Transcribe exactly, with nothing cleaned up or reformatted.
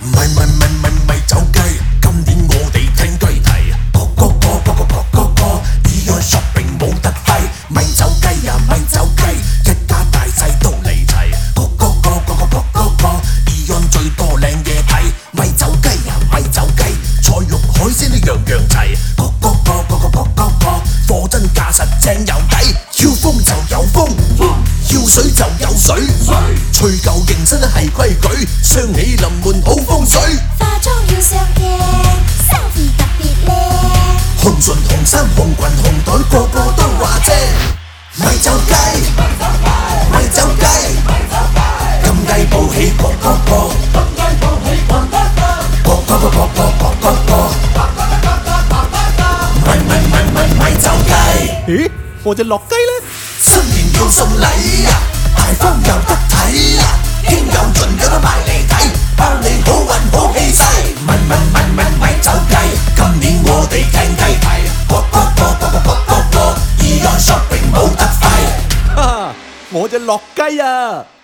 咪咪咪咪咪走雞，今年我哋聽雞啼，個個個個個個個個 Eon Shopping 冇得揮，咪走雞呀咪走雞，一家大細都嚟齊，個個個個個個個個 Eon 最多靚嘢睇，咪走雞呀咪走雞，菜肉海鮮都樣樣齊，個個個個個個個個貨真價實正有底，要風就有風，要水就有水，除舊迎新係規矩，雙喜臨門好風水。 化妝要上鏡，衫褲特別靚， 紅唇紅衫紅裙紅袋個個都話正，咪走雞，咪走雞，金雞報喜個個個，個個個個個個個個，咪咪咪咪咪走雞。 咦，我隻落雞呢？ 新年要送禮啊，大方又得體啊，應有盡有得埋嚟睇，包你好運好氣勢。咪咪咪咪咪走雞，今年我哋聽雞啼，個個個個個個個個 Eon Shopping 冇得揮。 哈哈，我隻落雞啊！